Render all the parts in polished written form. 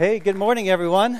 Hey, good morning, everyone.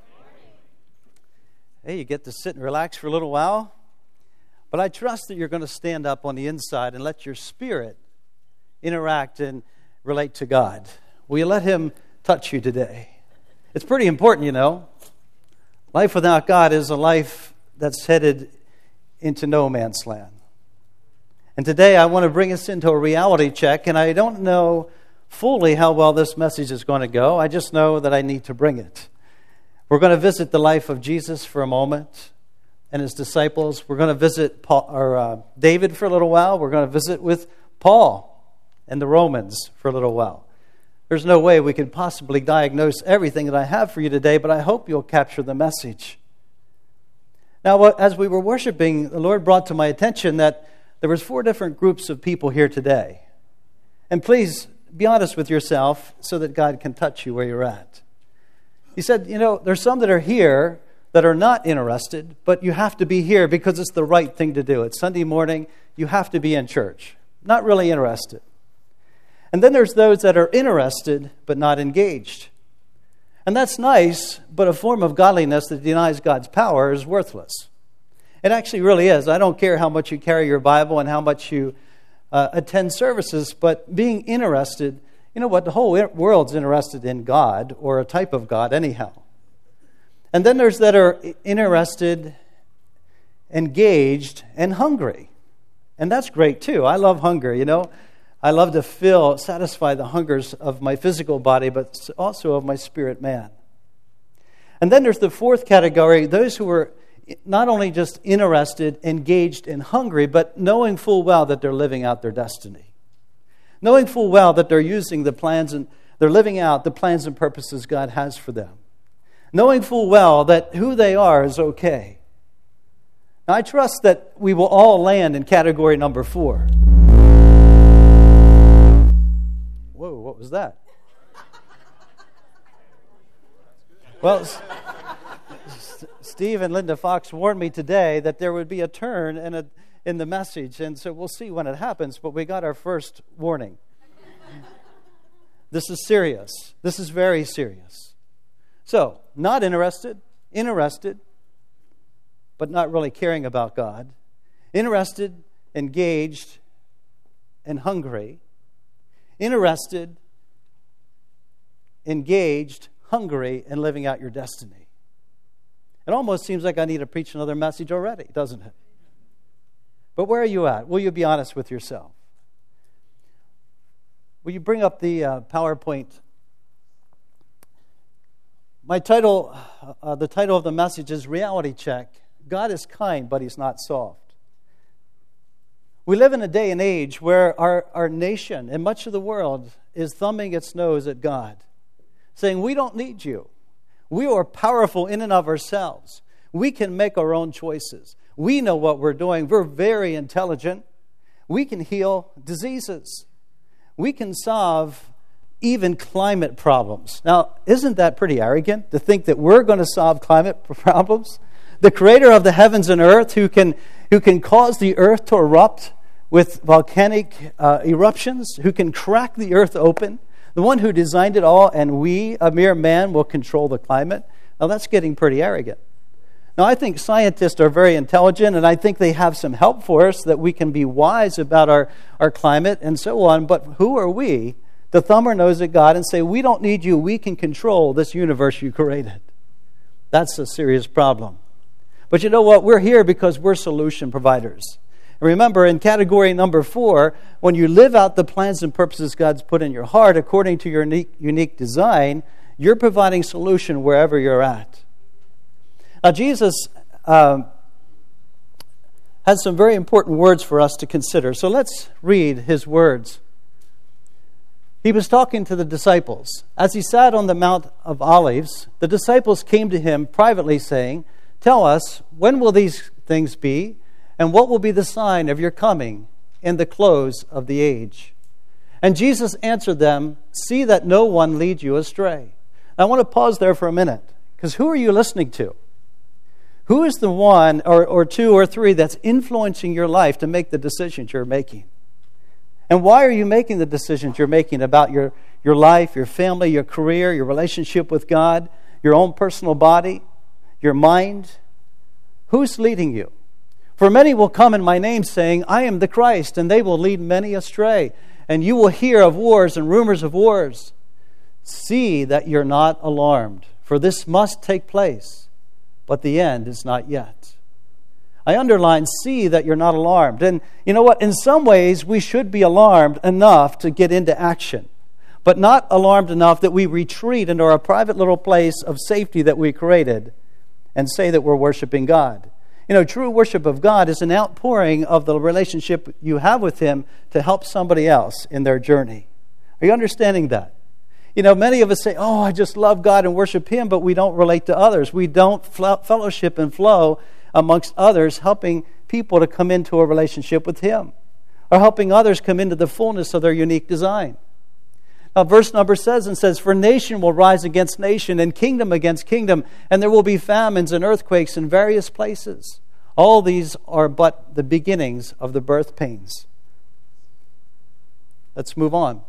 Hey, you get to sit and relax for a little while. But I trust that you're going to stand up on the inside and let your spirit interact and relate to God. Will you let Him touch you today? It's pretty important, you know. Life without God is a life that's headed into no man's land. And today I want to bring us into a reality check, and I don't know fully how well this message is going to go. I just know that I need to bring it. We're going to visit the life of Jesus for a moment and his disciples. We're going to visit David for a little while. We're going to visit with Paul and the Romans for a little while. There's no way we could possibly diagnose everything that I have for you today, but I hope you'll capture the message. Now, as we were worshiping, the Lord brought to my attention that there was 4 different groups of people here today. And please be honest with yourself so that God can touch you where you're at. He said, you know, there's some that are here that are not interested, but you have to be here because it's the right thing to do. It's Sunday morning. You have to be in church. Not really interested. And then there's those that are interested but not engaged. And that's nice, but a form of godliness that denies God's power is worthless. It actually really is. I don't care how much you carry your Bible and how much you attend services, but being interested, you know what, the whole world's interested in God, or a type of God anyhow. And then there's that are interested, engaged, and hungry. And that's great too. I love hunger, you know. I love to satisfy the hungers of my physical body, but also of my spirit man. And then there's the 4th category, those who are not only just interested, engaged, and hungry, but knowing full well that they're living out their destiny. Knowing full well that they're using the plans and they're living out the plans and purposes God has for them. Knowing full well that who they are is okay. Now, I trust that we will all land in category number 4. Whoa, what was that? Well, Steve and Linda Fox warned me today that there would be a turn in the message, and so we'll see when it happens, but we got our first warning. This is serious. This is very serious. So, not interested, but not really caring about God. Interested, engaged, and hungry. Interested, engaged, hungry, and living out your destiny. It almost seems like I need to preach another message already, doesn't it? But where are you at? Will you be honest with yourself? Will you bring up the PowerPoint? My title, the title of the message is Reality Check. God is kind, but He's not soft. We live in a day and age where our nation and much of the world is thumbing its nose at God, saying, we don't need you. We are powerful in and of ourselves. We can make our own choices. We know what we're doing. We're very intelligent. We can heal diseases. We can solve even climate problems. Now, isn't that pretty arrogant to think that we're going to solve climate problems? The creator of the heavens and earth who can cause the earth to erupt with volcanic eruptions, who can crack the earth open, the one who designed it all, and we, a mere man, will control the climate. Now, that's getting pretty arrogant. Now, I think scientists are very intelligent, and I think they have some help for us that we can be wise about our climate and so on. But who are we to thumb our nose at God and say, we don't need you, we can control this universe you created? That's a serious problem. But you know what? We're here because we're solution providers. Remember, in category number 4, when you live out the plans and purposes God's put in your heart according to your unique design, you're providing solution wherever you're at. Now, Jesus has some very important words for us to consider. So let's read His words. He was talking to the disciples. As He sat on the Mount of Olives, the disciples came to Him privately saying, tell us, when will these things be? And what will be the sign of your coming and the close of the age? And Jesus answered them, see that no one lead you astray. Now, I want to pause there for a minute, because who are you listening to? Who is the one or 2 or 3 that's influencing your life to make the decisions you're making? And why are you making the decisions you're making about your life, your family, your career, your relationship with God, your own personal body, your mind? Who's leading you? For many will come in my name, saying, I am the Christ, and they will lead many astray. And you will hear of wars and rumors of wars. See that you're not alarmed, for this must take place, but the end is not yet. I underline, see that you're not alarmed. And you know what? In some ways, we should be alarmed enough to get into action, but not alarmed enough that we retreat into our private little place of safety that we created and say that we're worshiping God. You know, true worship of God is an outpouring of the relationship you have with Him to help somebody else in their journey. Are you understanding that? You know, many of us say, oh, I just love God and worship Him, but we don't relate to others. We don't fellowship and flow amongst others, helping people to come into a relationship with Him, or helping others come into the fullness of their unique design. Now, verse number says, for nation will rise against nation, and kingdom against kingdom, and there will be famines and earthquakes in various places. All these are but the beginnings of the birth pains. Let's move on.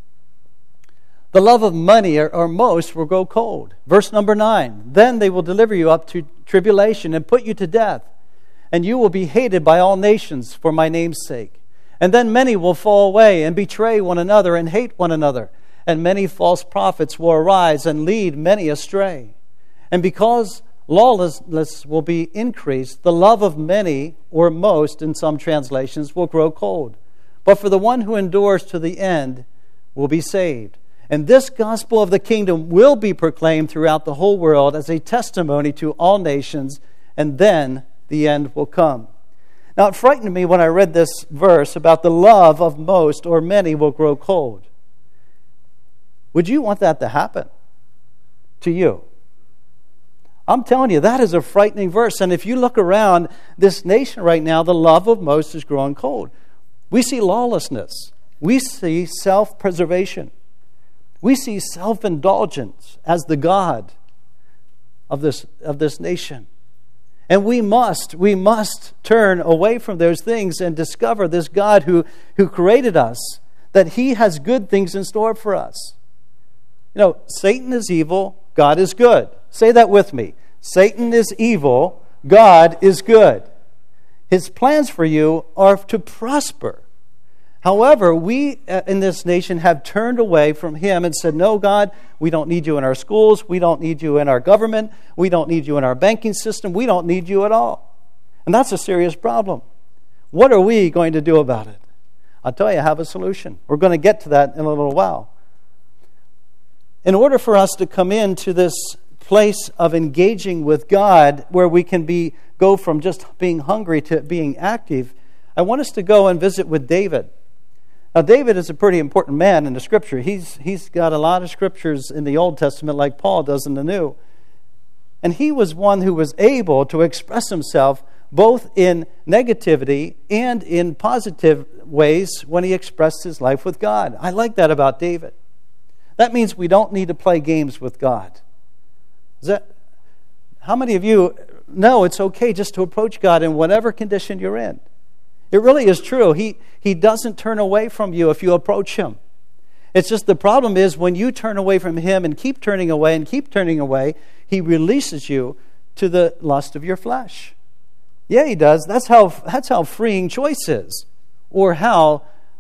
The love of money or most will grow cold. Verse number 9, then they will deliver you up to tribulation and put you to death, and you will be hated by all nations for my name's sake. And then many will fall away and betray one another and hate one another. And many false prophets will arise and lead many astray. And because lawlessness will be increased, the love of many, or most in some translations, will grow cold. But for the one who endures to the end will be saved. And this gospel of the kingdom will be proclaimed throughout the whole world as a testimony to all nations, and then the end will come. Now, it frightened me when I read this verse about the love of most or many will grow cold. Would you want that to happen to you? I'm telling you, that is a frightening verse. And if you look around this nation right now, the love of most is growing cold. We see lawlessness. We see self-preservation. We see self-indulgence as the God of this nation. And we must turn away from those things and discover this God who created us, that He has good things in store for us. You know, Satan is evil, God is good. Say that with me. Satan is evil, God is good. His plans for you are to prosper. However, we in this nation have turned away from Him and said, no, God, we don't need you in our schools. We don't need you in our government. We don't need you in our banking system. We don't need you at all. And that's a serious problem. What are we going to do about it? I'll tell you, I have a solution. We're going to get to that in a little while. In order for us to come into this place of engaging with God, where we can go from just being hungry to being active, I want us to go and visit with David. Now, David is a pretty important man in the Scripture. He's got a lot of Scriptures in the Old Testament like Paul does in the New. And he was one who was able to express himself both in negativity and in positive ways when he expressed his life with God. I like that about David. That means we don't need to play games with God. How many of you know it's okay just to approach God in whatever condition you're in? It really is true. He doesn't turn away from you if you approach Him. It's just the problem is when you turn away from Him and keep turning away, He releases you to the lust of your flesh. Yeah, He does. That's how freeing choice is, or how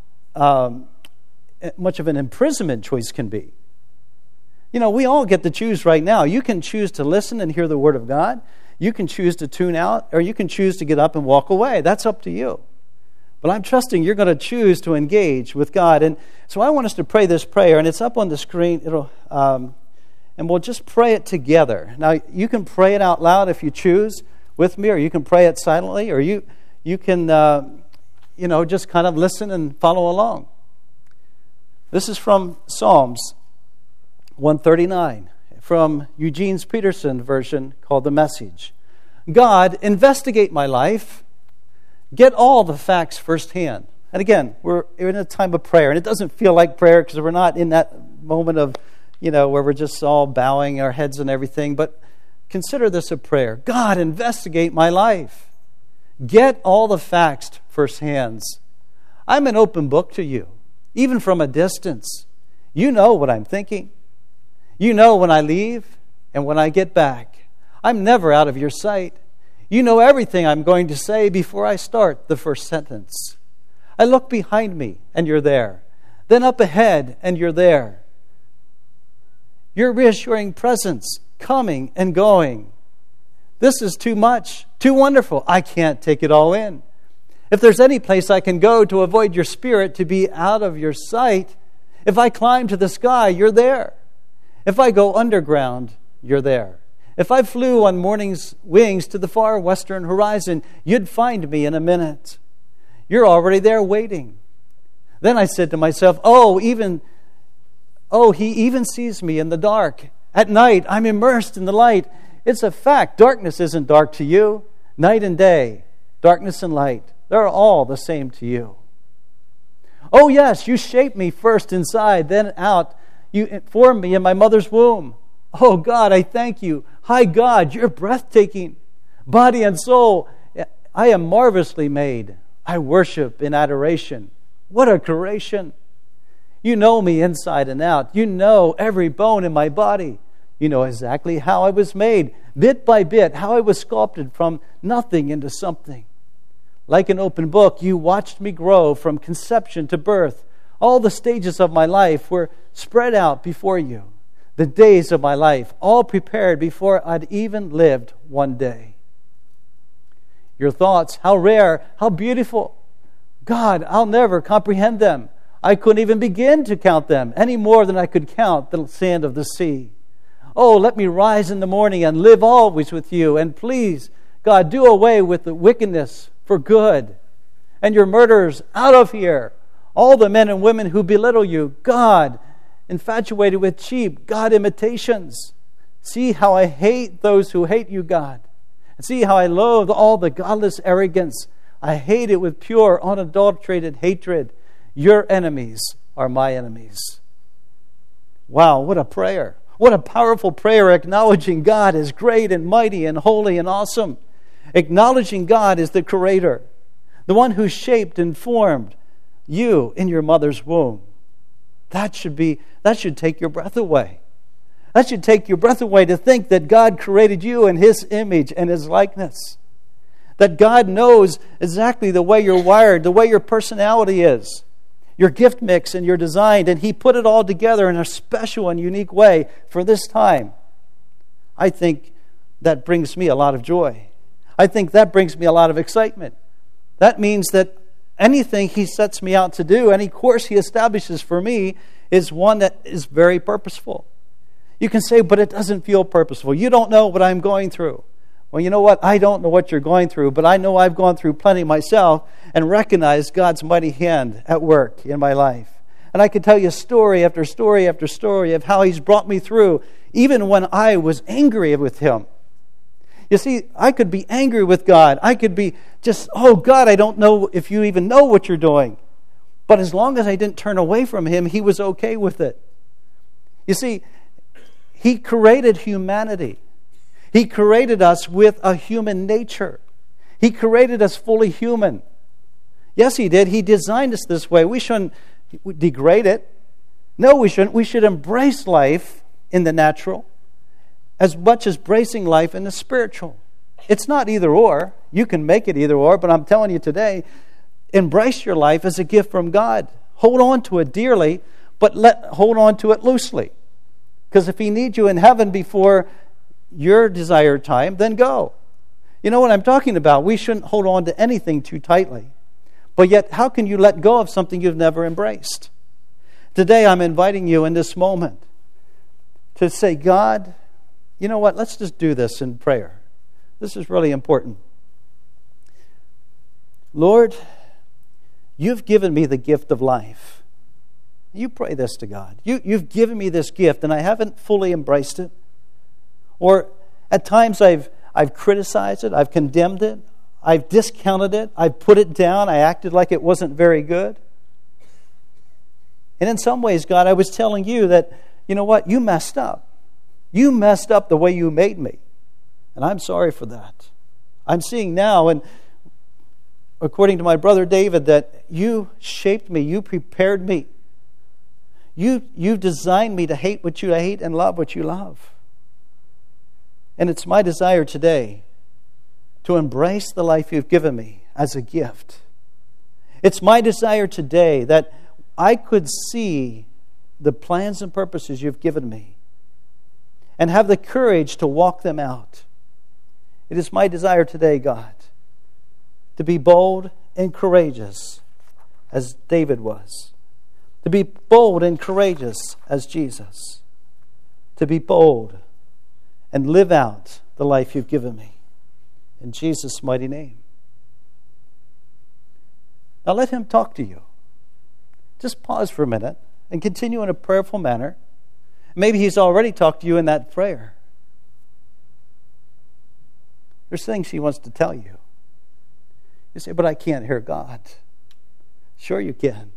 much of an imprisonment choice can be. You know, we all get to choose right now. You can choose to listen and hear the Word of God. You can choose to tune out, or you can choose to get up and walk away. That's up to you. But I'm trusting you're going to choose to engage with God. And so I want us to pray this prayer, and it's up on the screen. And we'll just pray it together. Now, you can pray it out loud if you choose with me, or you can pray it silently, or you can just kind of listen and follow along. This is from Psalms 139, from Eugene Peterson version called The Message. God, investigate my life. Get all the facts firsthand. And again, we're in a time of prayer, and it doesn't feel like prayer because we're not in that moment of, where we're just all bowing our heads and everything. But consider this a prayer. God, investigate my life. Get all the facts firsthand. I'm an open book to you. even from a distance. You know what I'm thinking. You know when I leave and when I get back. I'm never out of your sight. You know everything I'm going to say before I start the first sentence. I look behind me and you're there. Then up ahead and you're there. Your reassuring presence coming and going. This is too much, too wonderful. I can't take it all in. If there's any place I can go to avoid your spirit, to be out of your sight, if I climb to the sky, you're there. If I go underground, you're there. If I flew on morning's wings to the far western horizon, you'd find me in a minute. You're already there waiting. Then I said to myself, he even sees me in the dark. At night, I'm immersed in the light. It's a fact. Darkness isn't dark to you. Night and day, darkness and light, they're all the same to you. Oh yes, you shaped me first inside, then out. You formed me in my mother's womb. Oh God, I thank you. Hi God, you're breathtaking. Body and soul, I am marvelously made. I worship in adoration. What a creation. You know me inside and out. You know every bone in my body. You know exactly how I was made, bit by bit, how I was sculpted from nothing into something. Like an open book, you watched me grow from conception to birth. All the stages of my life were spread out before you. The days of my life, all prepared before I'd even lived one day. Your thoughts, how rare, how beautiful. God, I'll never comprehend them. I couldn't even begin to count them, any more than I could count the sand of the sea. Oh, let me rise in the morning and live always with you. And please, God, do away with the wickedness for good. And your murderers out of here. All the men and women who belittle you. God, infatuated with cheap God imitations. See how I hate those who hate you, God. And see how I loathe all the godless arrogance. I hate it with pure, unadulterated hatred. Your enemies are my enemies. Wow, what a prayer. What a powerful prayer, acknowledging God as great and mighty and holy and awesome. Acknowledging God as the Creator, the one who shaped and formed you in your mother's womb. That should take your breath away. That should take your breath away to think that God created you in His image and His likeness. That God knows exactly the way you're wired, the way your personality is, your gift mix and your design, and He put it all together in a special and unique way for this time. I think that brings me a lot of joy. I think that brings me a lot of excitement. That means that anything He sets me out to do, any course He establishes for me, is one that is very purposeful. You can say, but it doesn't feel purposeful. You don't know what I'm going through. Well, you know what? I don't know what you're going through, but I know I've gone through plenty myself and recognized God's mighty hand at work in my life. And I could tell you story after story after story of how He's brought me through, even when I was angry with Him. You see, I could be angry with God. I could be just, oh God, I don't know if you even know what you're doing. But as long as I didn't turn away from Him, He was okay with it. You see, He created humanity. He created us with a human nature. He created us fully human. Yes, He did. He designed us this way. We shouldn't degrade it. No, we shouldn't. We should embrace life in the natural as much as bracing life in the spiritual. It's not either or. You can make it either or, but I'm telling you today, embrace your life as a gift from God. Hold on to it dearly, but hold on to it loosely. Because if He needs you in heaven before your desired time, then go. You know what I'm talking about. We shouldn't hold on to anything too tightly. But yet, how can you let go of something you've never embraced? Today, I'm inviting you in this moment to say, God, you know what? Let's just do this in prayer. This is really important. Lord, you've given me the gift of life. You pray this to God. You've given me this gift, and I haven't fully embraced it. Or at times I've criticized it, I've condemned it, I've discounted it, I've put it down, I acted like it wasn't very good. And in some ways, God, I was telling you that, you know what, you messed up. You messed up the way you made me. And I'm sorry for that. I'm seeing now, and according to my brother David, that you shaped me, you prepared me You've designed me to hate what you hate and love what you love. And it's my desire today to embrace the life you've given me as a gift. It's my desire today that I could see the plans and purposes you've given me and have the courage to walk them out. It is my desire today, God, to be bold and courageous as David was. To be bold and courageous as Jesus. To be bold and live out the life you've given me. In Jesus' mighty name. Now let Him talk to you. Just pause for a minute and continue in a prayerful manner. Maybe He's already talked to you in that prayer. There's things He wants to tell you. You say, but I can't hear God. Sure you can.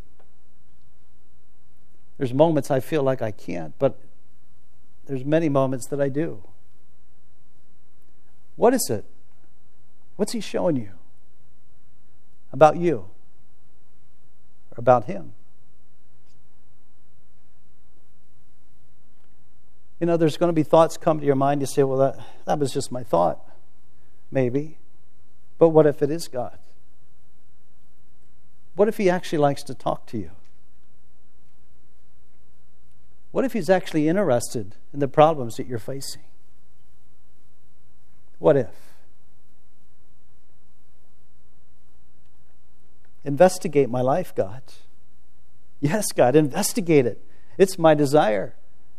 There's moments I feel like I can't, but there's many moments that I do. What is it? What's He showing you? About you? Or about Him? You know, there's going to be thoughts come to your mind. You say, well, that was just my thought. Maybe. But what if it is God? What if He actually likes to talk to you? What if He's actually interested in the problems that you're facing? What if? Investigate my life, God. Yes, God, investigate it. It's my desire.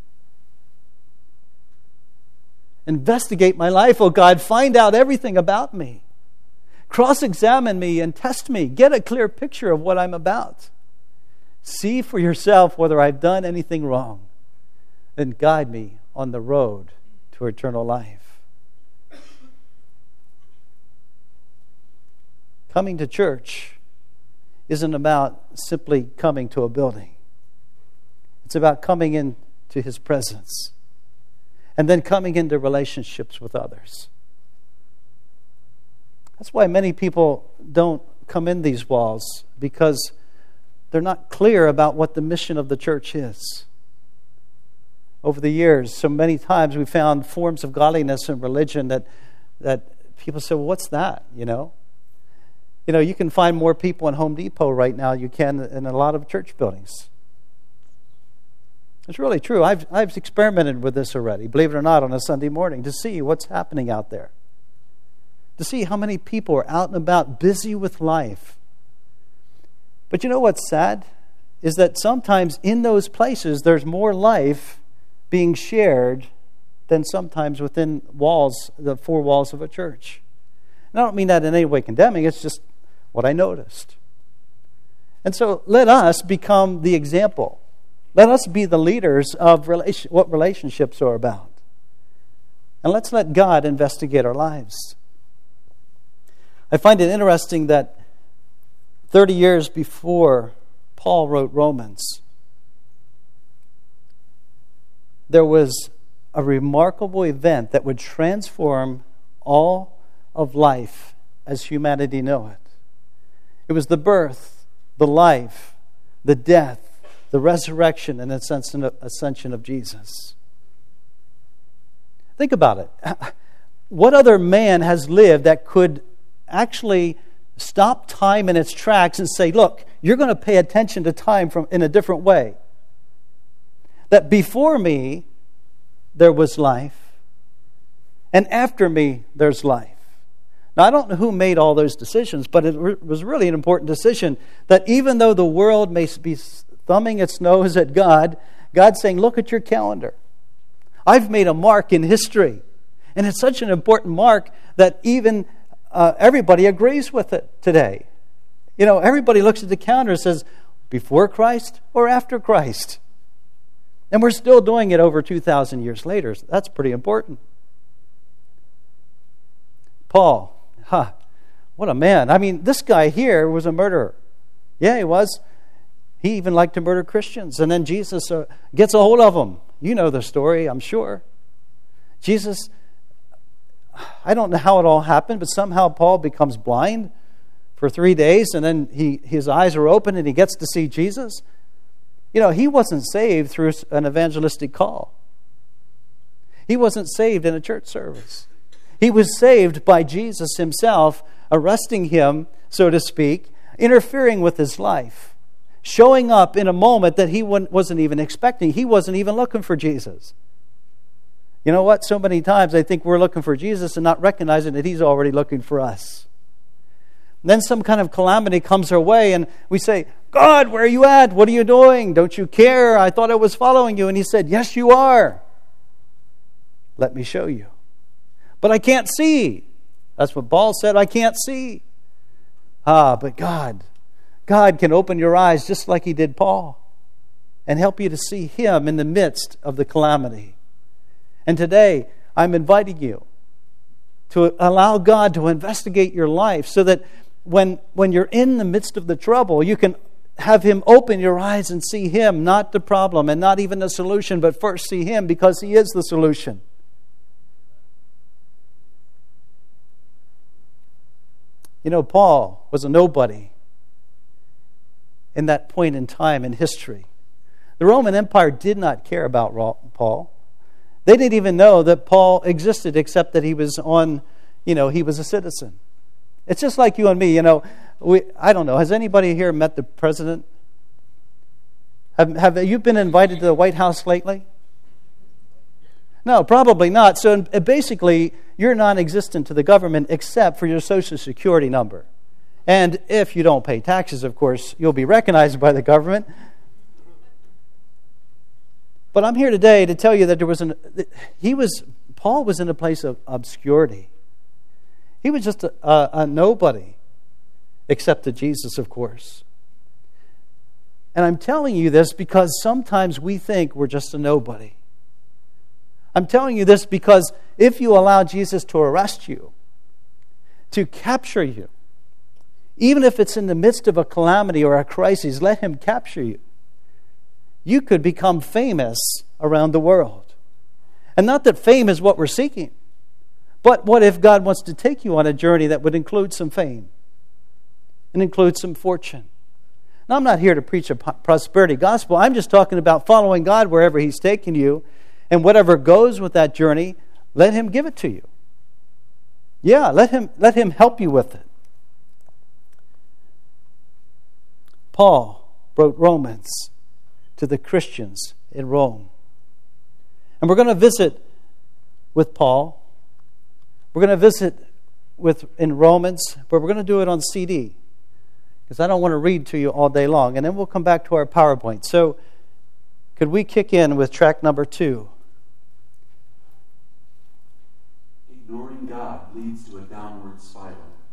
Investigate my life, oh God. Find out everything about me. Cross-examine me and test me. Get a clear picture of what I'm about. See for yourself whether I've done anything wrong. Then guide me on the road to eternal life. Coming to church isn't about simply coming to a building. It's about coming into His presence and then coming into relationships with others. That's why many people don't come in these walls, because they're not clear about what the mission of the church is. Over the years, so many times we found forms of godliness and religion that people say, well, what's that? You know, you can find more people in Home Depot right now than you can in a lot of church buildings. It's really true. I've experimented with this already, believe it or not, on a Sunday morning to see what's happening out there. To see how many people are out and about, busy with life. But you know what's sad? Is that sometimes in those places there's more life being shared than sometimes within walls, the four walls of a church. And I don't mean that in any way condemning, it's just what I noticed. And so let us become the example. Let us be the leaders of what relationships are about. And let's let God investigate our lives. I find it interesting that 30 years before Paul wrote Romans, there was a remarkable event that would transform all of life as humanity know it. It was the birth, the life, the death, the resurrection, and ascension of Jesus. Think about it. What other man has lived that could actually stop time in its tracks and say, look, you're going to pay attention to time in a different way? That before me there was life, and after me there's life. Now, I don't know who made all those decisions, but it was really an important decision that even though the world may be thumbing its nose at God, God's saying, look at your calendar. I've made a mark in history. And it's such an important mark that even everybody agrees with it today. You know, everybody looks at the calendar and says, before Christ or after Christ? And we're still doing it over 2,000 years later. So that's pretty important. Paul, what a man. I mean, this guy here was a murderer. Yeah, he was. He even liked to murder Christians. And then Jesus gets a hold of him. You know the story, I'm sure. Jesus, I don't know how it all happened, but somehow Paul becomes blind for 3 days, and then his eyes are open and he gets to see Jesus. You know, he wasn't saved through an evangelistic call. He wasn't saved in a church service. He was saved by Jesus himself arresting him, so to speak, interfering with his life, showing up in a moment that he wasn't even expecting. He wasn't even looking for Jesus. You know what? So many times I think we're looking for Jesus and not recognizing that he's already looking for us. And then some kind of calamity comes our way and we say, God, where are you at? What are you doing? Don't you care? I thought I was following you. And he said, yes, you are. Let me show you. But I can't see. That's what Paul said, I can't see. But God can open your eyes just like he did Paul and help you to see him in the midst of the calamity. And today, I'm inviting you to allow God to investigate your life so that when you're in the midst of the trouble, you can have him open your eyes and see him, not the problem and not even the solution, but first see him because he is the solution. You know, Paul was a nobody in that point in time in history. The Roman Empire did not care about Paul. They didn't even know that Paul existed except that he was he was a citizen. It's just like you and me, I don't know, has anybody here met the president? Have you been invited to the White House lately? No, probably not. So basically, you're non-existent to the government except for your Social Security number. And if you don't pay taxes, of course, you'll be recognized by the government. But I'm here today to tell you that Paul was in a place of obscurity. He was just a nobody, except to Jesus, of course. And I'm telling you this because sometimes we think we're just a nobody. I'm telling you this because if you allow Jesus to arrest you, to capture you, even if it's in the midst of a calamity or a crisis, let him capture you. You could become famous around the world. And not that fame is what we're seeking, but what if God wants to take you on a journey that would include some fame and include some fortune? Now, I'm not here to preach a prosperity gospel. I'm just talking about following God wherever he's taking you. And whatever goes with that journey, let him give it to you. Yeah, let him help you with it. Paul wrote Romans to the Christians in Rome. And we're going to visit with Paul. We're going to visit in Romans, but we're going to do it on CD because I don't want to read to you all day long. And then we'll come back to our PowerPoint. So could we kick in with track number 2? Ignoring God leads to a downward spiral.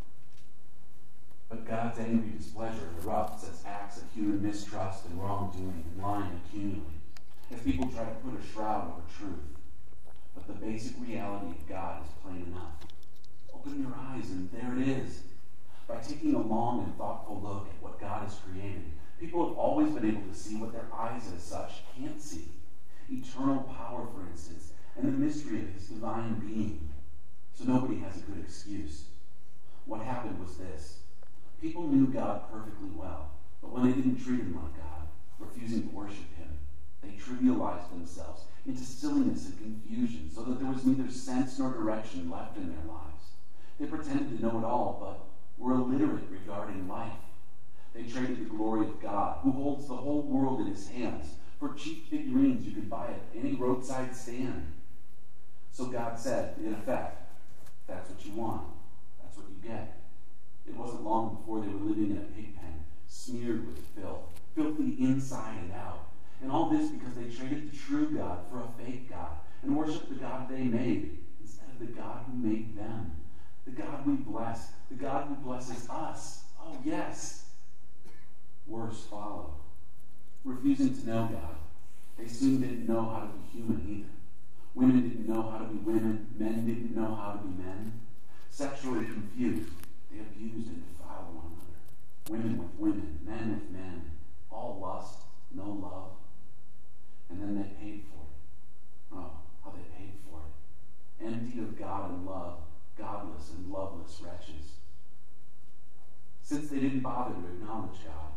But God's angry displeasure erupts as acts of human mistrust and wrongdoing and lying accumulate, as people try to put a shroud over truth. But the basic reality of God is plain enough. Open your eyes and there it is. By taking a long and thoughtful look at what God has created, people have always been able to see what their eyes as such can't see. Eternal power, for instance, and the mystery of his divine being. So nobody has a good excuse. What happened was this. People knew God perfectly well, but when they didn't treat him like God, refusing to worship him, they trivialized themselves into silliness and confusion so that there was neither sense nor direction left in their lives. They pretended to know it all, but were illiterate regarding life. They traded the glory of God, who holds the whole world in his hands, for cheap figurines you could buy at any roadside stand. So God said, in effect, that's what you want. That's what you get. It wasn't long before they were living in a pig pen, smeared with filth, filthy inside and out. And all this because they traded the true God for a fake God and worshiped the God they made instead of the God who made them. The God we bless, the God who blesses us. Oh, yes. Worse followed. Refusing to know God, they soon didn't know how to be human either. Women didn't know how to be women. Men didn't know how to be men. Sexually confused, they abused and defiled one another. Women with women, men with men. All lust, no love. And then they paid for it. Oh, how they paid for it. Emptied of God and love, godless and loveless wretches. Since they didn't bother to acknowledge God,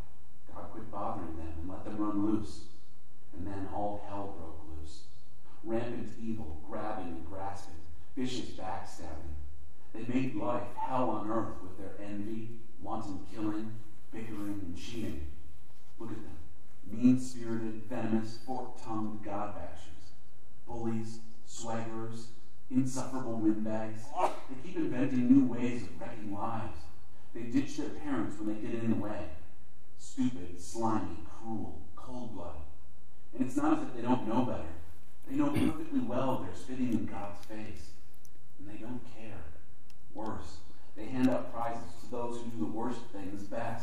God quit bothering them and let them run loose. And then all hell broke loose. Rampant evil, grabbing and grasping, vicious backstabbing. They made life hell on earth with their envy, wanton killing, bickering, and cheating. Look at them. Mean-spirited, venomous, fork-tongued God-bashers. Bullies, swaggerers, insufferable windbags. They keep inventing new ways of wrecking lives. They ditch their parents when they get in the way. Stupid, slimy, cruel, cold-blooded. And it's not as if they don't know better. They know perfectly well they're spitting in God's face. And they don't care. Worse, they hand out prizes to those who do the worst things best.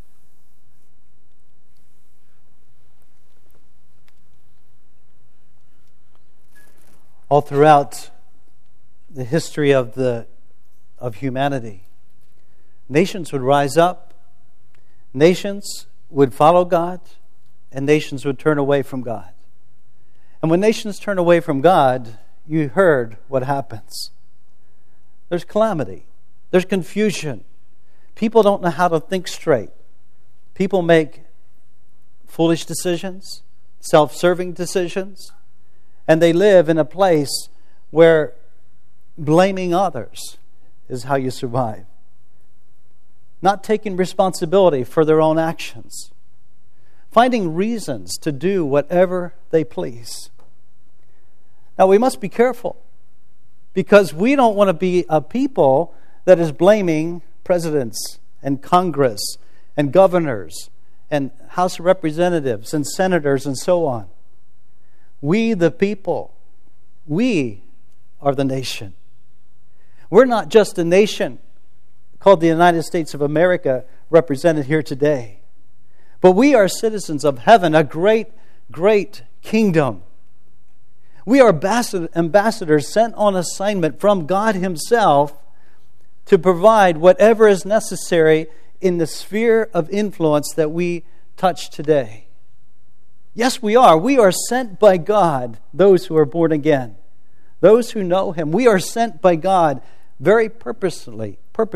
All throughout the history of humanity, nations would rise up, nations would follow God, and nations would turn away from God. And when nations turn away from God, you heard what happens. There's calamity. There's confusion. People don't know how to think straight. People make foolish decisions, self-serving decisions, and they live in a place where blaming others is how you survive. Not taking responsibility for their own actions. Finding reasons to do whatever they please. Now we must be careful, because we don't want to be a people that is blaming presidents and Congress and governors and House of Representatives and senators and so on. We, the people, we are the nation. We're not just a nation called the United States of America, represented here today, but we are citizens of heaven, a great, great kingdom. We are ambassadors sent on assignment from God Himself to provide whatever is necessary in the sphere of influence that we touch today. Yes, we are. We are sent by God, those who are born again, those who know Him. We are sent by God very purposefully,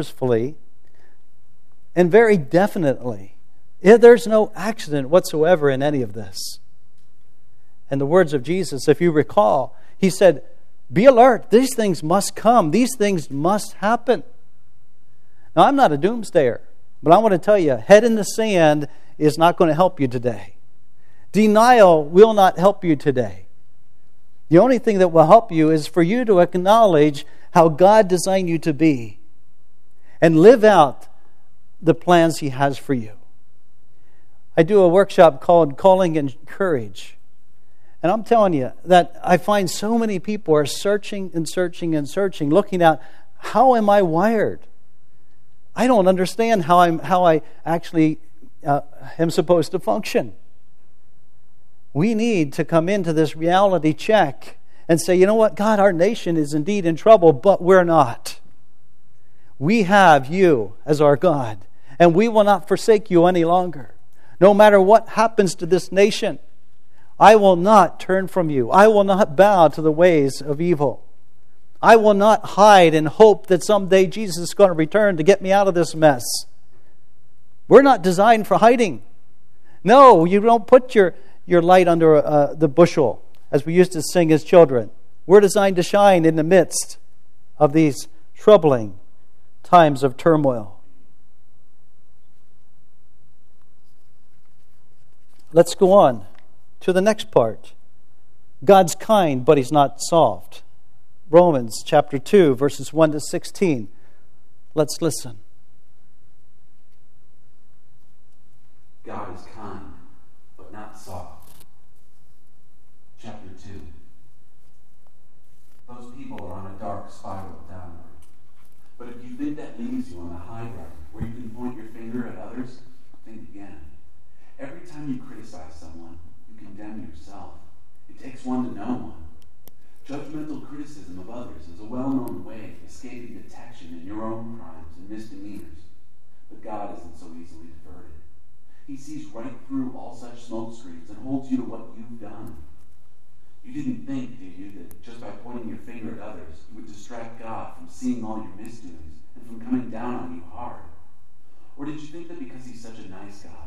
and very definitely. There's no accident whatsoever in any of this. And the words of Jesus, if you recall, He said, be alert. These things must come. These things must happen. Now, I'm not a doomsdayer, but I want to tell you, head in the sand is not going to help you today. Denial will not help you today. The only thing that will help you is for you to acknowledge how God designed you to be and live out the plans He has for you. I do a workshop called Calling and Courage. And I'm telling you that I find so many people are searching and searching and searching, looking at how am I wired? I don't understand how I actually am supposed to function. We need to come into this reality check and say, you know what, God, our nation is indeed in trouble, but we're not. We have you as our God, and we will not forsake you any longer. No matter what happens to this nation, I will not turn from you. I will not bow to the ways of evil. I will not hide and hope that someday Jesus is going to return to get me out of this mess. We're not designed for hiding. No, you don't put your light under the bushel, as we used to sing as children. We're designed to shine in the midst of these troubling times of turmoil. Let's go on to the next part. God's kind, but He's not soft. Romans chapter 2, verses 1 to 16. Let's listen. God is kind, but not soft. Chapter 2. Those people are on a dark spiral downward. But if you think that leaves you on the high ground, where you can point your finger at others, think again. Every time you criticize someone, you condemn yourself. It takes one to know one. Judgmental criticism of others is a well-known way of escaping detection in your own crimes and misdemeanors. But God isn't so easily diverted. He sees right through all such smoke screens and holds you to what you've done. You didn't think, did you, that just by pointing your finger at others, you would distract God from seeing all your misdoings and from coming down on you hard? Or did you think that because He's such a nice God,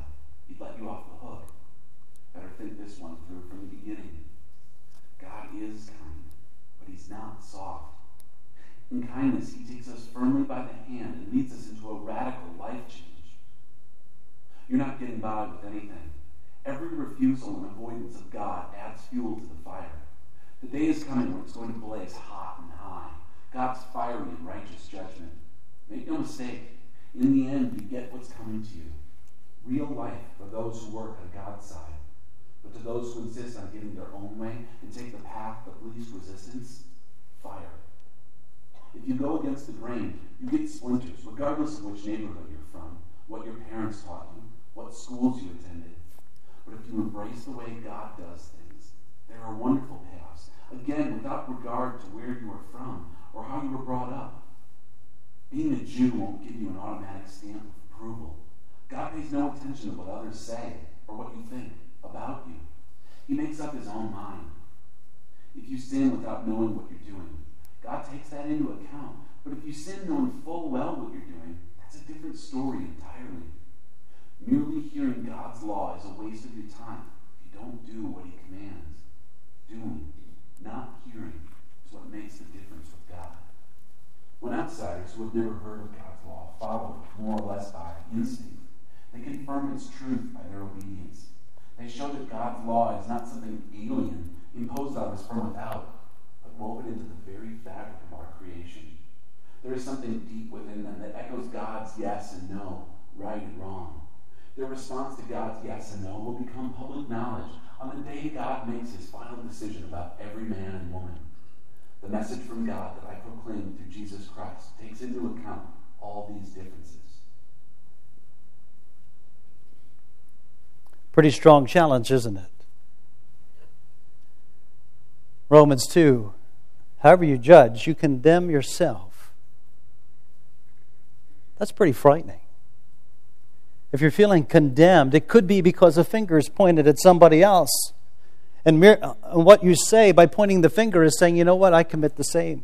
He'd let you off the hook. Better think this one through from the beginning. God is kind, but he's not soft. In kindness, he takes us firmly by the hand and leads us into a radical life change. You're not getting by with anything. Every refusal and avoidance of God adds fuel to the fire. The day is coming when it's going to blaze hot and high. God's fiery and righteous judgment. Make no mistake, in the end, you get what's coming to you. Real life for those who work on God's side. But to those who insist on getting their own way and take the path of least resistance, fire. If you go against the grain, you get splinters, regardless of which neighborhood you're from, what your parents taught you, what schools you attended. But if you embrace the way God does things, there are wonderful payoffs. Again, without regard to where you are from or how you were brought up. Being a Jew won't give you an automatic stamp of approval. God pays no attention to what others say or what you think about you. He makes up his own mind. If you sin without knowing what you're doing, God takes that into account. But if you sin knowing full well what you're doing, that's a different story entirely. Merely hearing God's law is a waste of your time if you don't do what he commands. Doing, not hearing, is what makes the difference with God. When outsiders who have never heard of God's law follow it more or less by instinct, they confirm its truth by their obedience. They show that God's law is not something alien imposed on us from without, but woven into the very fabric of our creation. There is something deep within them that echoes God's yes and no, right and wrong. Their response to God's yes and no will become public knowledge on the day God makes his final decision about every man and woman. The message from God that I proclaim through Jesus Christ takes into account all these differences. Pretty strong challenge, isn't it? Romans 2, however you judge, you condemn yourself. That's pretty frightening. If you're feeling condemned, it could be because a finger is pointed at somebody else. And what you say by pointing the finger is saying, you know what, I commit the same.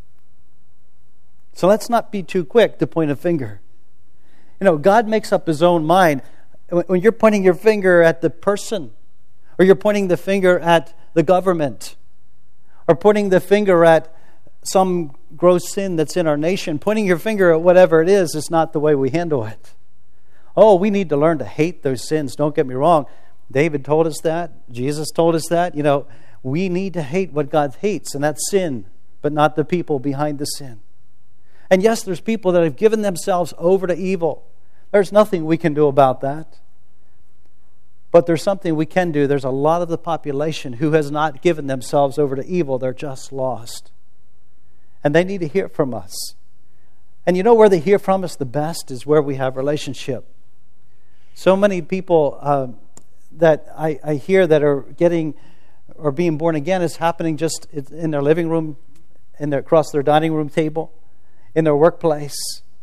So let's not be too quick to point a finger. You know, God makes up his own mind. When you're pointing your finger at the person, or you're pointing the finger at the government, or pointing the finger at some gross sin that's in our nation, pointing your finger at whatever it is not the way we handle it. Oh, we need to learn to hate those sins. Don't get me wrong. David told us that. Jesus told us that. You know, we need to hate what God hates, and that's sin, but not the people behind the sin. And yes, there's people that have given themselves over to evil. There's nothing we can do about that. But there's something we can do. There's a lot of the population who has not given themselves over to evil. They're just lost. And they need to hear from us. And you know where they hear from us the best is where we have relationship. So many people that I hear that are getting or being born again is happening just in their living room, across their dining room table, in their workplace.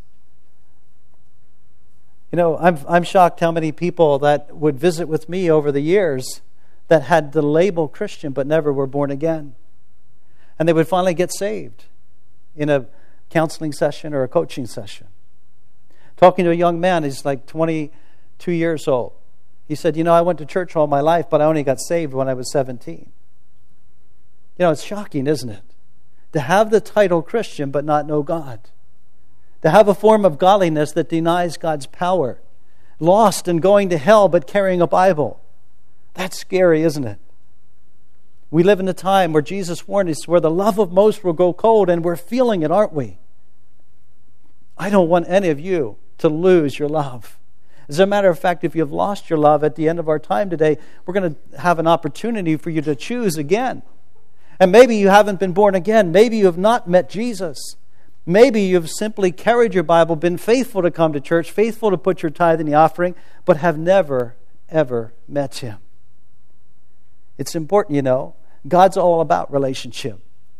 You know, I'm shocked how many people that would visit with me over the years that had the label Christian but never were born again. And they would finally get saved in a counseling session or a coaching session. Talking to a young man, he's like 22 years old. He said, you know, I went to church all my life, but I only got saved when I was 17. You know, it's shocking, isn't it? To have the title Christian but not know God. To have a form of godliness that denies God's power. Lost and going to hell but carrying a Bible. That's scary, isn't it? We live in a time where Jesus warned us where the love of most will go cold, and we're feeling it, aren't we? I don't want any of you to lose your love. As a matter of fact, if you've lost your love at the end of our time today, we're going to have an opportunity for you to choose again. And maybe you haven't been born again. Maybe you have not met Jesus. Maybe you've simply carried your Bible, been faithful to come to church, faithful to put your tithe in the offering, but have never, ever met him. It's important, you know. God's all about relationship.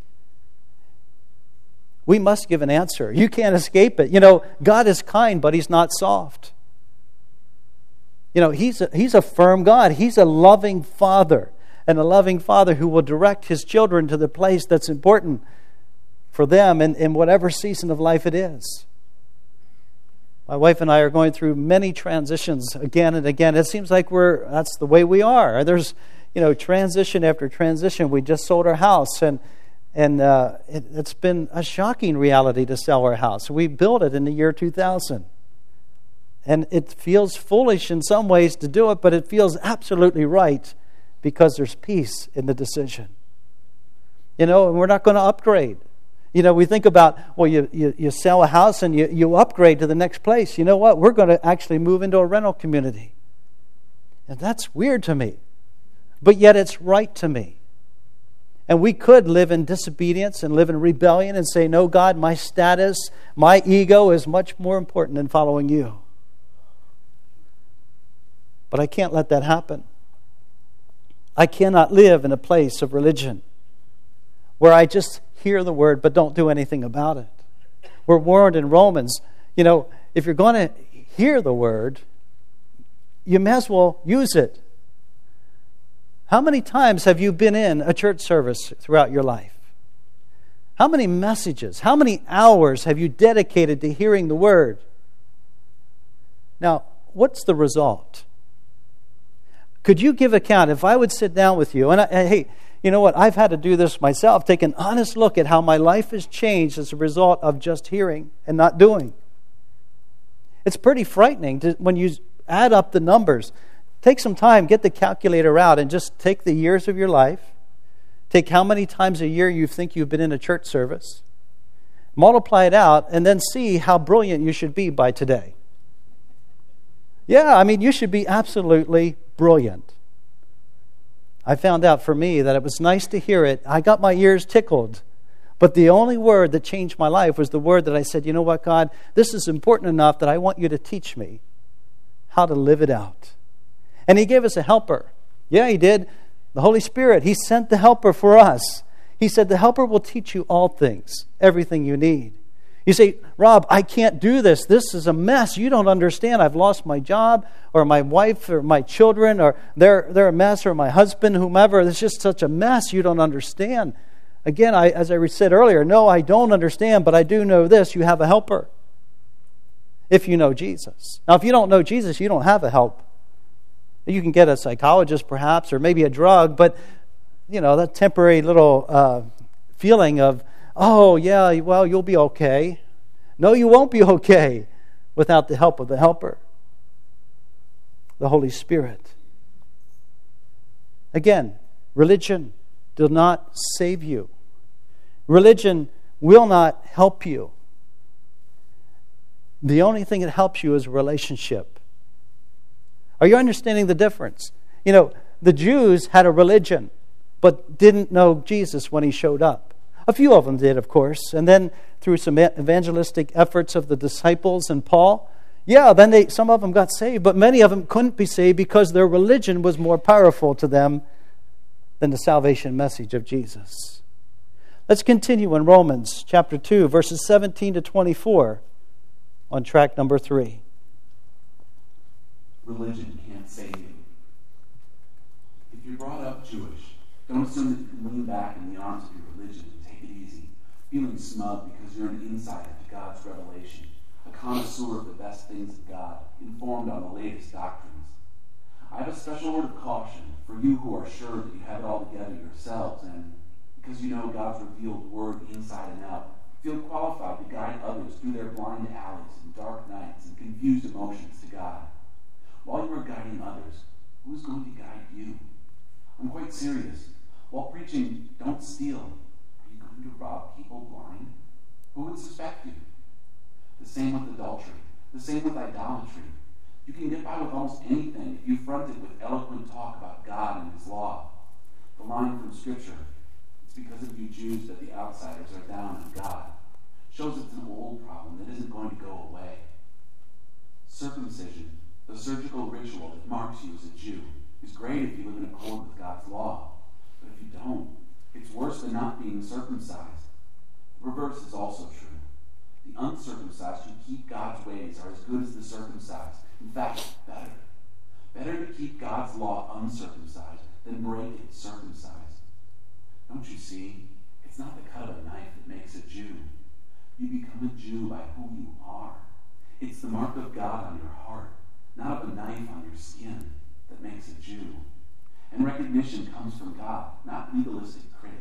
We must give an answer. You can't escape it. You know, God is kind, but he's not soft. You know, he's a firm God. He's a loving Father, and a loving Father who will direct his children to the place that's important for them in whatever season of life it is. My wife and I are going through many transitions again and again. It seems like that's the way we are. There's, transition after transition. We just sold our house, and it's been a shocking reality to sell our house. We built it in the year 2000. And it feels foolish in some ways to do it, but it feels absolutely right because there's peace in the decision. And we're not going to upgrade. We think about, you sell a house and you upgrade to the next place. You know what? We're going to actually move into a rental community. And that's weird to me. But yet it's right to me. And we could live in disobedience and live in rebellion and say, no, God, my status, my ego is much more important than following you. But I can't let that happen. I cannot live in a place of religion where I just hear the word but don't do anything about it. We're warned in Romans, if you're going to hear the word, you may as well use it. How many times have you been in a church service throughout your life? How many messages, how many hours have you dedicated to hearing the word? Now, what's the result? Could you give account if I would sit down with you, and hey, you know what? I've had to do this myself, take an honest look at how my life has changed as a result of just hearing and not doing. It's pretty frightening when you add up the numbers. Take some time, get the calculator out, and just take the years of your life. Take how many times a year you think you've been in a church service. Multiply it out, and then see how brilliant you should be by today. Yeah, you should be absolutely brilliant. I found out for me that it was nice to hear it. I got my ears tickled. But the only word that changed my life was the word that I said, you know what, God, this is important enough that I want you to teach me how to live it out. And He gave us a helper. Yeah, He did. The Holy Spirit. He sent the helper for us. He said the helper will teach you all things, everything you need. You say, Rob, I can't do this. This is a mess. You don't understand. I've lost my job, or my wife, or my children, or they're a mess, or my husband, whomever. It's just such a mess. You don't understand. Again, as I said earlier, no, I don't understand, but I do know this. You have a helper if you know Jesus. Now, if you don't know Jesus, you don't have a help. You can get a psychologist, perhaps, or maybe a drug, but, that temporary little feeling of, oh, yeah, well, you'll be okay. No, you won't be okay without the help of the helper, the Holy Spirit. Again, religion does not save you. Religion will not help you. The only thing that helps you is relationship. Are you understanding the difference? The Jews had a religion, but didn't know Jesus when He showed up. A few of them did, of course. And then through some evangelistic efforts of the disciples and Paul, then some of them got saved, but many of them couldn't be saved because their religion was more powerful to them than the salvation message of Jesus. Let's continue in Romans chapter 2, verses 17 to 24 on track number 3. Religion can't save you. If you're brought up Jewish, don't assume that you can lean back in the arms of your religion and take it easy, feeling smug because you're an insider to God's revelation, a connoisseur of the best things of God, informed on the latest doctrines. I have a special word of caution for you who are sure that you have it all together yourselves, and because you know God's revealed word inside and out, feel qualified to guide others through their blind alleys and dark nights and confused emotions to God. While you are guiding others, who's going to guide you? I'm quite serious. While preaching, don't steal, are you going to rob people blind? Who would suspect you? The same with adultery. The same with idolatry. You can get by with almost anything if you front it with eloquent talk about God and His law. The line from Scripture, it's because of you Jews that the outsiders are down on God, shows it's an old problem that isn't going to go away. Circumcision, the surgical ritual that marks you as a Jew, is great if you live in accord with God's law. But if you don't, it's worse than not being circumcised. The reverse is also true. The uncircumcised who keep God's ways are as good as the circumcised. In fact, better. Better to keep God's law uncircumcised than break it circumcised. Don't you see? It's not the cut of a knife that makes a Jew. You become a Jew by who you are. It's the mark of God on your heart, not of a knife on your skin, that makes a Jew. And recognition comes from God, not legalistic critics.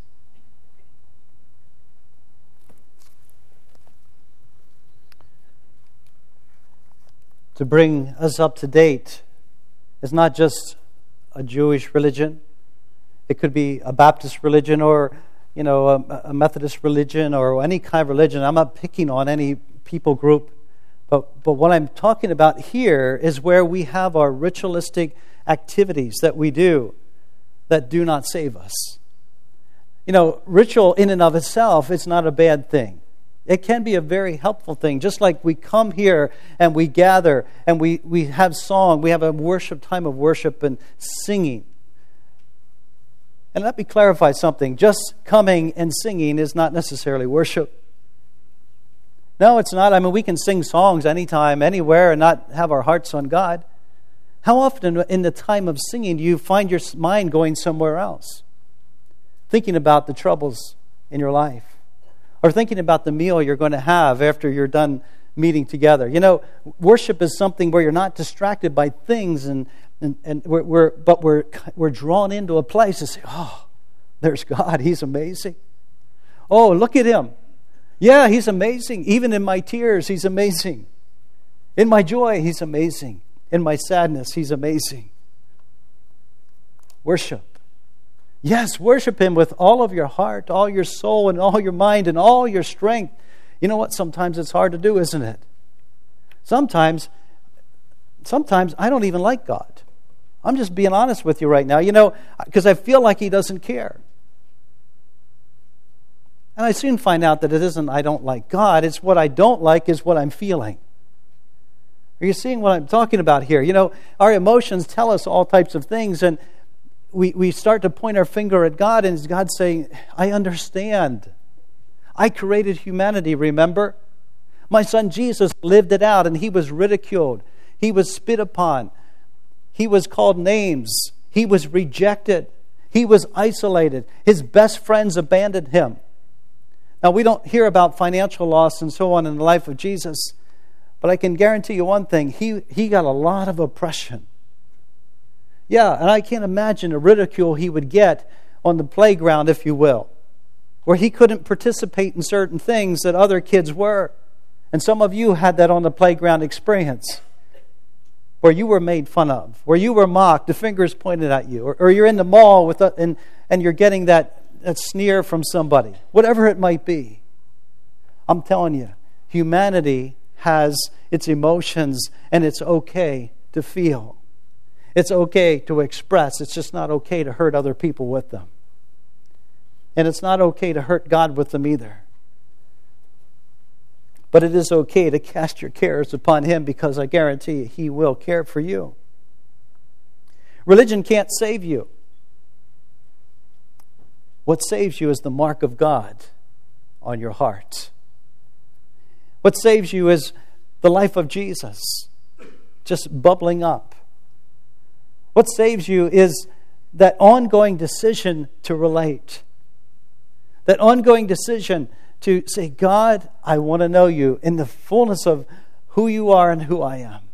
To bring us up to date, it's not just a Jewish religion. It could be a Baptist religion or, a Methodist religion or any kind of religion. I'm not picking on any people group. But what I'm talking about here is where we have our ritualistic activities that we do that do not save us. Ritual in and of itself is not a bad thing. It can be a very helpful thing. Just like we come here and we gather and we have song, we have a worship time of worship and singing. And let me clarify something. Just coming and singing is not necessarily worship. No, it's not. We can sing songs anytime, anywhere, and not have our hearts on God. How often in the time of singing do you find your mind going somewhere else? Thinking about the troubles in your life. Or thinking about the meal you're going to have after you're done meeting together. Worship is something where you're not distracted by things, but we're drawn into a place to say, oh, there's God. He's amazing. Oh, look at Him. Yeah, He's amazing. Even in my tears, He's amazing. In my joy, He's amazing. In my sadness, He's amazing. Worship. Yes, worship Him with all of your heart, all your soul, and all your mind, and all your strength. You know what? Sometimes it's hard to do, isn't it? Sometimes I don't even like God. I'm just being honest with you right now, because I feel like He doesn't care. And I soon find out that it isn't I don't like God, it's what I don't like is what I'm feeling. Are you seeing what I'm talking about here? Our emotions tell us all types of things, and we start to point our finger at God, and God's saying, I understand. I created humanity, remember? My son Jesus lived it out, and He was ridiculed. He was spit upon. He was called names. He was rejected. He was isolated. His best friends abandoned Him. Now, we don't hear about financial loss and so on in the life of Jesus, but I can guarantee you one thing. He got a lot of oppression. Yeah, and I can't imagine the ridicule He would get on the playground, if you will, where He couldn't participate in certain things that other kids were. And some of you had that on the playground experience, where you were made fun of, where you were mocked, the fingers pointed at you, or you're in the mall and you're getting that sneer from somebody, whatever it might be. I'm telling you, humanity has its emotions, and it's okay to feel. It's okay to express. It's just not okay to hurt other people with them. And it's not okay to hurt God with them either. But it is okay to cast your cares upon Him, because I guarantee you, He will care for you. Religion can't save you. What saves you is the mark of God on your heart. What saves you is the life of Jesus just bubbling up. What saves you is that ongoing decision to relate. That ongoing decision to say, God, I want to know You in the fullness of who You are and who I am.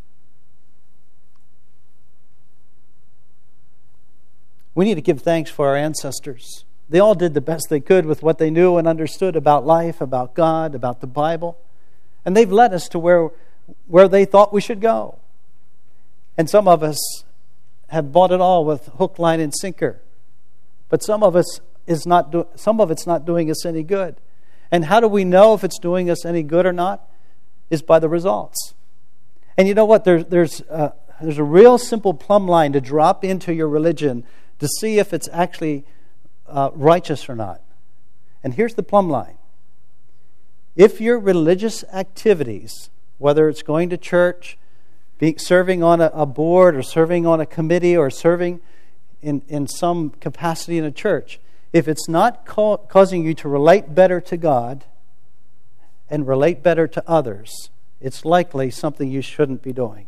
We need to give thanks for our ancestors. They all did the best they could with what they knew and understood about life, about God, about the Bible. And they've led us to where they thought we should go. And some of us have bought it all with hook, line, and sinker. But some of it's not doing us any good. And how do we know if it's doing us any good or not? Is by the results. And you know what? There's a real simple plumb line to drop into your religion to see if it's actually righteous or not. And here's the plumb line. If your religious activities, whether it's going to church, serving on a board, or serving on a committee, or serving in some capacity in a church, if it's not causing you to relate better to God and relate better to others, it's likely something you shouldn't be doing.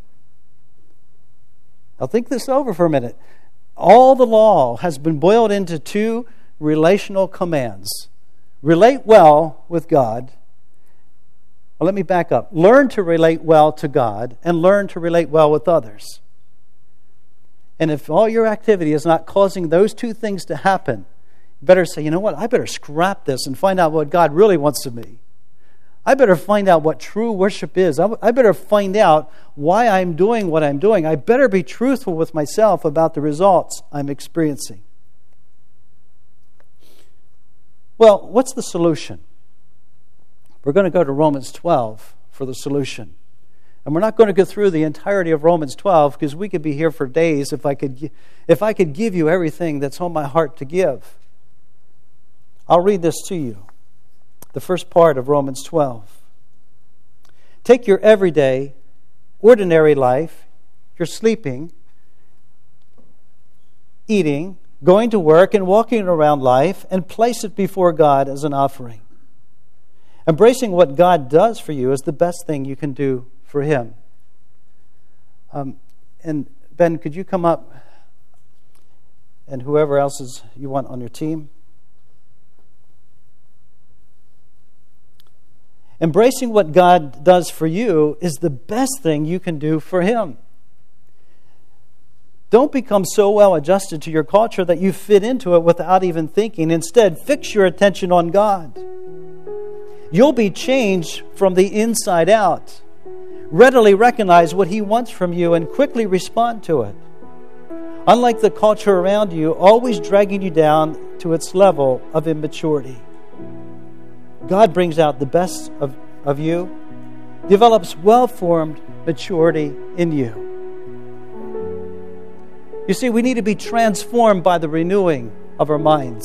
Now think this over for a minute. All the law has been boiled into two relational commands. Relate well with God Well, let me back up. Learn to relate well to God and learn to relate well with others. And if all your activity is not causing those two things to happen, you better say, you know what, I better scrap this and find out what God really wants of me. I better find out what true worship is. I better find out why I'm doing what I'm doing. I better be truthful with myself about the results I'm experiencing. Well, what's the solution? We're going to go to Romans 12 for the solution. And we're not going to go through the entirety of Romans 12 because we could be here for days if I could give you everything that's on my heart to give. I'll read this to you. The first part of Romans 12. Take your everyday, ordinary life, your sleeping, eating, going to work, and walking around life, and place it before God as an offering. Embracing what God does for you is the best thing you can do for Him. And Ben, could you come up? And whoever else you want on your team. Embracing what God does for you is the best thing you can do for Him. Don't become so well adjusted to your culture that you fit into it without even thinking. Instead, fix your attention on God. You'll be changed from the inside out. Readily recognize what He wants from you and quickly respond to it. Unlike the culture around you, always dragging you down to its level of immaturity. God brings out the best of you, develops well-formed maturity in you. You see, we need to be transformed by the renewing of our minds.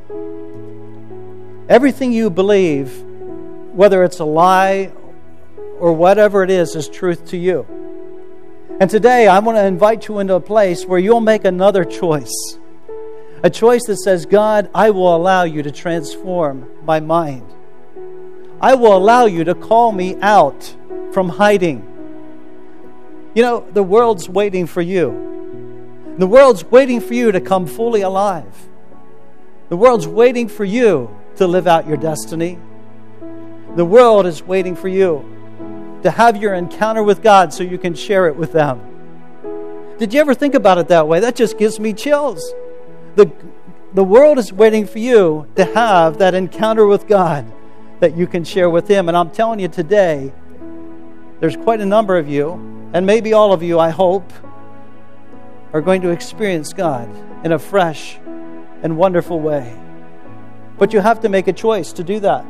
Everything you believe, whether it's a lie or whatever it is truth to you. And today, I want to invite you into a place where you'll make another choice. A choice that says, God, I will allow you to transform my mind. I will allow you to call me out from hiding. You know, the world's waiting for you. The world's waiting for you to come fully alive. The world's waiting for you to live out your destiny. The world is waiting for you to have your encounter with God so you can share it with them. Did you ever think about it that way? That just gives me chills. The world is waiting for you to have that encounter with God that you can share with Him. And I'm telling you today, there's quite a number of you, and maybe all of you, I hope, are going to experience God in a fresh and wonderful way. But you have to make a choice to do that.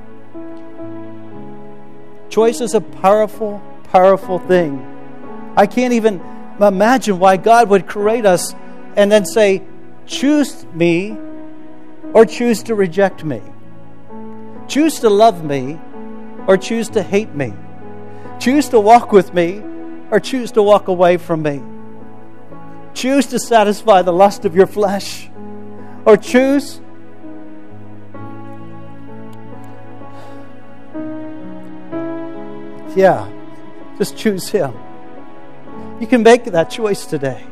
Choice is a powerful, powerful thing. I can't even imagine why God would create us and then say, choose me or choose to reject me. Choose to love me or choose to hate me. Choose to walk with me or choose to walk away from me. Choose to satisfy the lust of your flesh or choose just choose Him. You can make that choice today.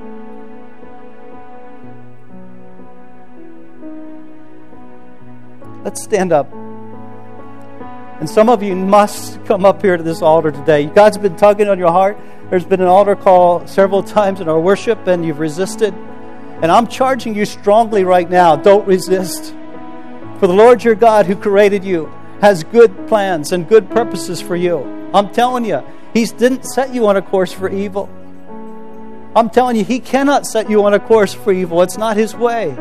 Let's stand up. And some of you must come up here to this altar today. God's been tugging on your heart. There's been an altar call several times in our worship, and you've resisted. And I'm charging you strongly right now. Don't resist. For the Lord your God who created you has good plans and good purposes for you. I'm telling you, He didn't set you on a course for evil. I'm telling you, He cannot set you on a course for evil. It's not His way.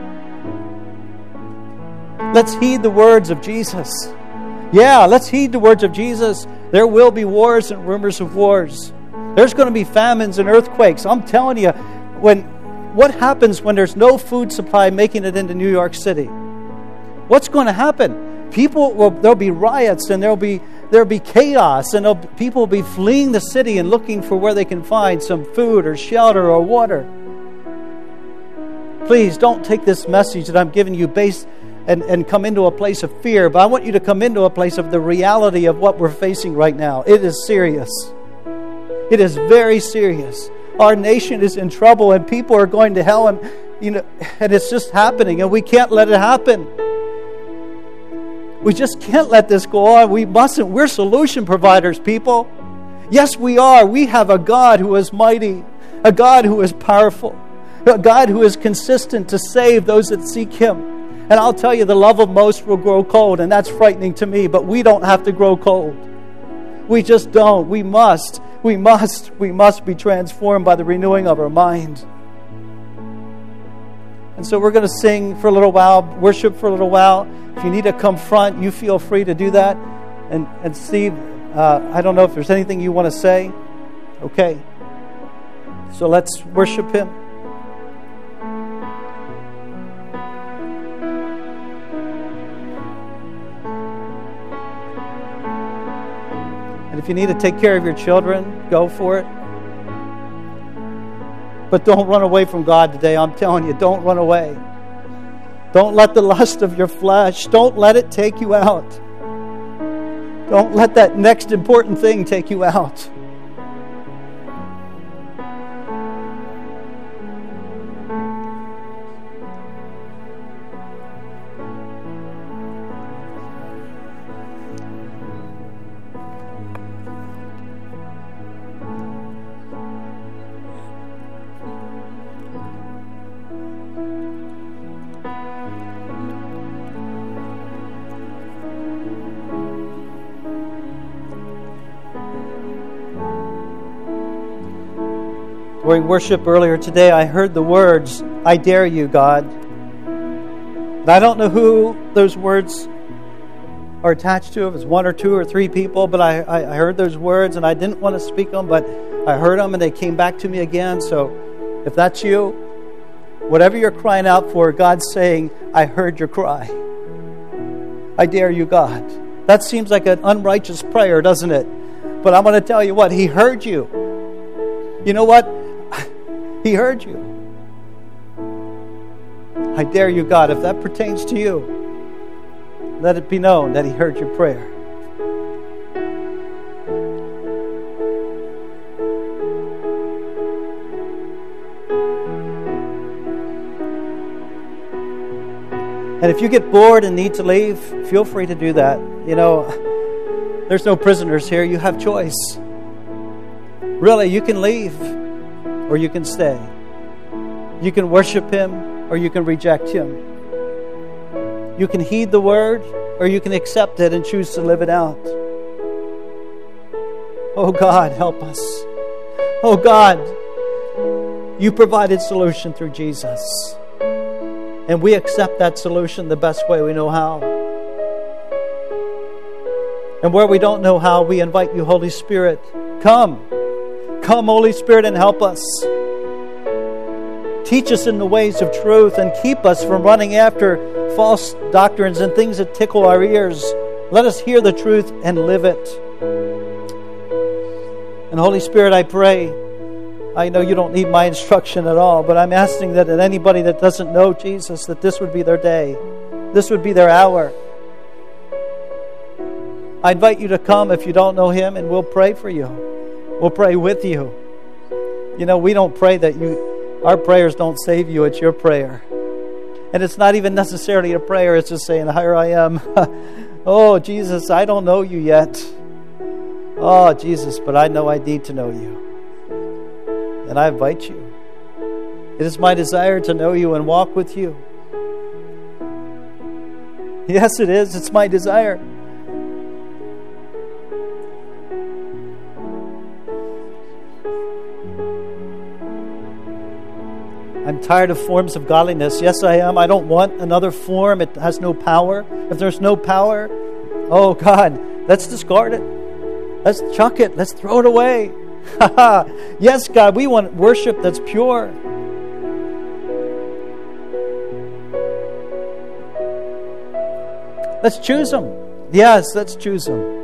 Let's heed the words of Jesus. Yeah, let's heed the words of Jesus. There will be wars and rumors of wars. There's going to be famines and earthquakes. I'm telling you, what happens when there's no food supply making it into New York City? What's going to happen? There'll be riots and there'll be chaos, and people will be fleeing the city and looking for where they can find some food or shelter or water. Please don't take this message that I'm giving you and come into a place of fear, but I want you to come into a place of the reality of what we're facing right now. It is serious. It is very serious. Our nation is in trouble, and people are going to hell, and it's just happening, and we can't let it happen. We just can't let this go on. We mustn't. We're solution providers, people. Yes, we are. We have a God who is mighty, a God who is powerful, a God who is consistent to save those that seek Him. And I'll tell you, the love of most will grow cold, and that's frightening to me, but we don't have to grow cold. We just don't. We must be transformed by the renewing of our mind. And so we're going to sing for a little while, worship for a little while. If you need to come front, you feel free to do that. And Steve, I don't know if there's anything you want to say. Okay. So let's worship Him. And if you need to take care of your children, go for it. But don't run away from God today. I'm telling you, don't run away. Don't let the lust of your flesh, don't let it take you out. Don't let that next important thing take you out. During worship earlier today, I heard the words, "I dare you, God." And I don't know who those words are attached to, if it's one or two or three people, but I heard those words and I didn't want to speak them, but I heard them and they came back to me again. So if that's you, whatever you're crying out for, God's saying, "I heard your cry. I dare you, God." That seems like an unrighteous prayer, doesn't it? But I'm going to tell you what, He heard you. You know what? He heard you. I dare you, God. If that pertains to you, let it be known that He heard your prayer. And if you get bored and need to leave, feel free to do that. You know, there's no prisoners here. You have choice. Really, you can leave or you can stay. You can worship Him or you can reject Him. You can heed the word or you can accept it and choose to live it out. Oh God, help us. Oh God, You provided solution through Jesus. And we accept that solution the best way we know how. And where we don't know how, we invite You, Holy Spirit. Come. Come, Holy Spirit, and help us. Teach us in the ways of truth and keep us from running after false doctrines and things that tickle our ears. Let us hear the truth and live it. And Holy Spirit, I pray, I know You don't need my instruction at all, but I'm asking that anybody that doesn't know Jesus, that this would be their day. This would be their hour. I invite you to come if you don't know Him, and we'll pray for you. We'll pray with you. You know, we don't pray that our prayers don't save you. It's your prayer. And it's not even necessarily a prayer. It's just saying, "Here I am." Oh, Jesus, I don't know You yet. Oh, Jesus, but I know I need to know You. And I invite you. It is my desire to know You and walk with You. Yes, it is. It's my desire. I'm tired of forms of godliness. Yes, I am. I don't want another form. It has no power. If there's no power, oh God, let's discard it. Let's chuck it. Let's throw it away. Yes, God, we want worship that's pure. Let's choose Him. Yes, let's choose Him.